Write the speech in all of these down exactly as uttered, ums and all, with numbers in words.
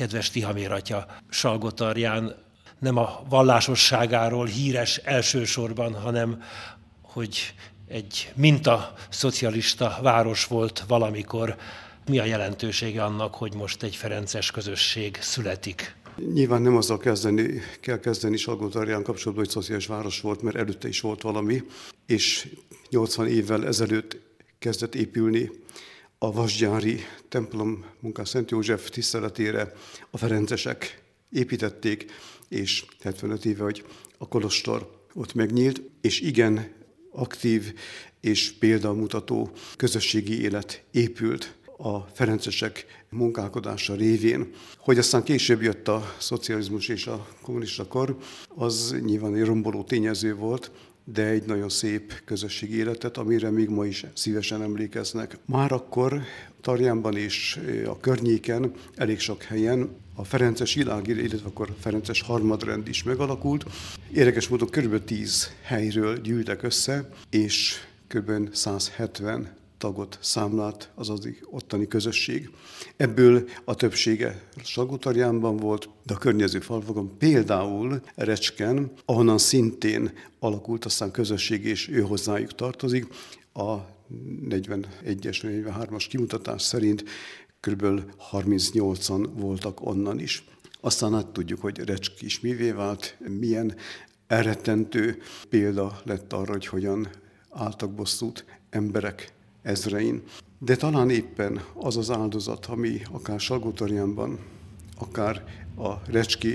kedves Tihamér atya Salgótarján nem a vallásosságáról híres elsősorban, hanem hogy egy minta szocialista város volt valamikor. Mi a jelentősége annak, hogy most egy ferences közösség születik? Nyilván nem azzal kezdeni, kell kezdeni Salgótarján kapcsolatban, hogy szociális város volt, mert előtte is volt valami, és nyolcvan évvel ezelőtt kezdett épülni a vasgyári templom munkás Szent József tiszteletére. A ferencesek építették, és hetvenöt éve, hogy a kolostor ott megnyílt, és igen aktív és példamutató közösségi élet épült a ferencesek munkálkodása révén. Hogy aztán később jött a szocializmus és a kommunista kor, az nyilván egy romboló tényező volt, de egy nagyon szép közösségi életet, amire még ma is szívesen emlékeznek. Már akkor Tarjánban és a környéken, elég sok helyen a ferences világi, illetve akkor ferences harmadrend is megalakult. Érdekes módon kb. tíz helyről gyűltek össze, és kb. száz hetven tagot számlált az az ottani közösség. Ebből a többsége Salgótarjánban volt, de a környező falvakon, például Recsken, ahonnan szintén alakult aztán közösség, és ő hozzájuk tartozik. A negyvenegyes, negyvenhármas kimutatás szerint kb. harmincnyolcan voltak onnan is. Aztán hát tudjuk, hogy Recsk is mivé vált, milyen elrettentő példa lett arra, hogy hogyan álltak bosszút emberek ezrein. De talán éppen az az áldozat, ami akár Salgótarjánban, akár a recski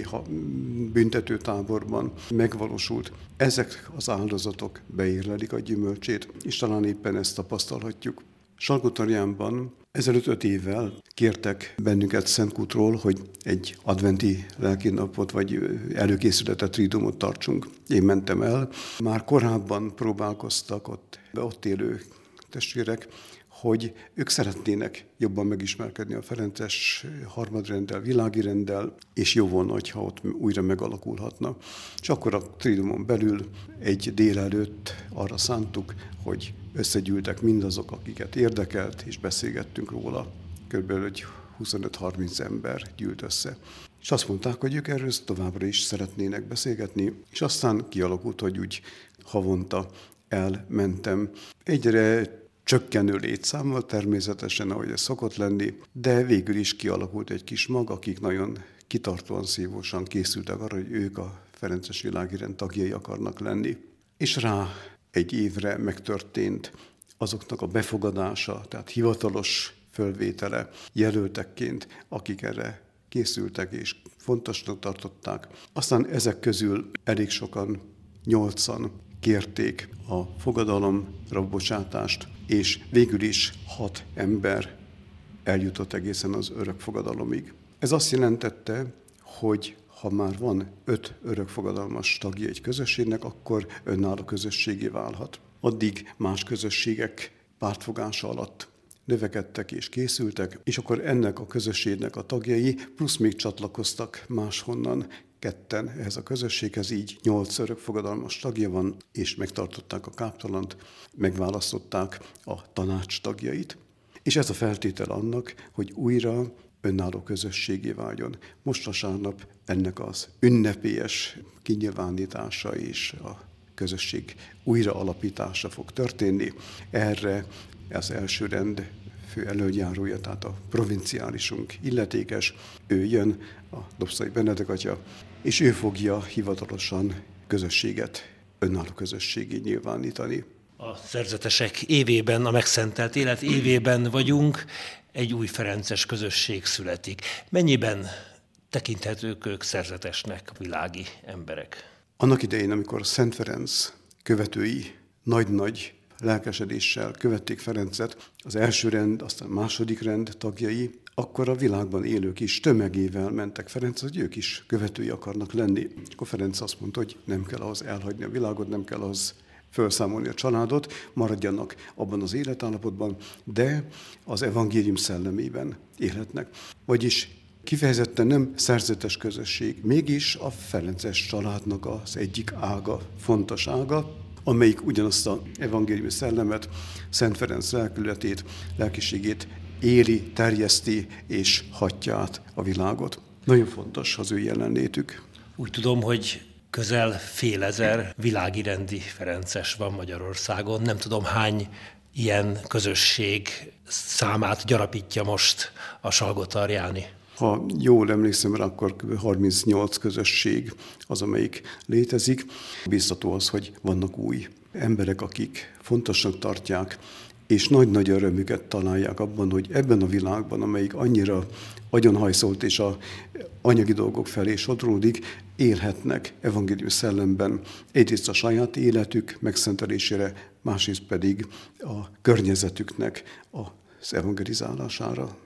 büntetőtáborban megvalósult, ezek az áldozatok beérlelik a gyümölcsét, és talán éppen ezt tapasztalhatjuk. Salgótarjánban ezelőtt öt évvel kértek bennünket Szentkútról, hogy egy adventi lelkinapot vagy előkészületet, triduumot tartsunk. Én mentem el. Már korábban próbálkoztak ott, ott élő testvérek, hogy ők szeretnének jobban megismerkedni a ferences harmadrenddel, világi renddel, és jó volna, hogyha ott újra megalakulhatna. És akkor a triduumon belül egy délelőtt arra szántuk, hogy összegyűltek mindazok, akiket érdekelt, és beszélgettünk róla. Körülbelül huszonöt-harminc ember gyűlt össze. És azt mondták, hogy ők erről továbbra is szeretnének beszélgetni, és aztán kialakult, hogy úgy havonta elmentem. Egyre csökkenő létszámmal természetesen, ahogy ez szokott lenni, de végül is kialakult egy kis mag, akik nagyon kitartóan, szívósan készültek arra, hogy ők a ferences világi rend tagjai akarnak lenni. És rá egy évre megtörtént azoknak a befogadása, tehát hivatalos fölvétele jelöltekként, akik erre készültek és fontosnak tartották. Aztán ezek közül elég sokan, nyolcan kérték a fogadalomra bocsátást, és végül is hat ember eljutott egészen az örökfogadalomig. Ez azt jelentette, hogy ha már van öt örökfogadalmas tagja egy közösségnek, akkor önálló közösségé válhat. Addig más közösségek pártfogása alatt növekedtek és készültek, és akkor ennek a közösségnek a tagjai plusz még csatlakoztak máshonnan, ketten ehhez a közösséghez, így nyolc örökfogadalmas tagja van, és megtartották a káptalant, megválasztották a tanács tagjait. És ez a feltétel annak, hogy újra önálló közösségé váljon. Most vasárnap ennek az ünnepélyes kinyilvánítása és a közösség újraalapítása fog történni. Erre az első rend fő elöljárója, tehát a provinciálisunk illetékes, ő jön, a Dobszai Benedek atya, és ő fogja hivatalosan közösséget, önálló közösségé nyilvánítani. A szerzetesek évében, a megszentelt élet évében vagyunk, egy új ferences közösség születik. Mennyiben tekinthetők ők szerzetesnek, világi emberek? Annak idején, amikor Szent Ferenc követői nagy-nagy lelkesedéssel követték Ferencet, az első rend, aztán a második rend tagjai, akkor a világban élők is tömegével mentek Ferenchez, hogy ők is követői akarnak lenni. Akkor Ferenc azt mondta, hogy nem kell ahhoz elhagyni a világot, nem kell ahhoz felszámolni a családot, maradjanak abban az életállapotban, de az evangélium szellemében élhetnek. Vagyis kifejezetten nem szerzetes közösség, mégis a ferences családnak az egyik ága, fontos ága, amelyik ugyanazt az evangéliumi szellemet, Szent Ferenc lelkületét, lelkiségét éli, terjeszti és hatja át a világot. Nagyon fontos az ő jelenlétük. Úgy tudom, hogy közel fél ezer világirendi ferences van Magyarországon. Nem tudom, hány ilyen közösség számát gyarapítja most a salgótarjáni. Ha jól emlékszem rá, akkor kb. harmincnyolc közösség az, amelyik létezik. Biztató az, hogy vannak új emberek, akik fontosnak tartják, és nagy-nagy örömüket találják abban, hogy ebben a világban, amelyik annyira agyonhajszolt és a anyagi dolgok felé sodródik, élhetnek evangélium szellemben egyrészt a saját életük megszentelésére, másrészt pedig a környezetüknek az evangelizálására.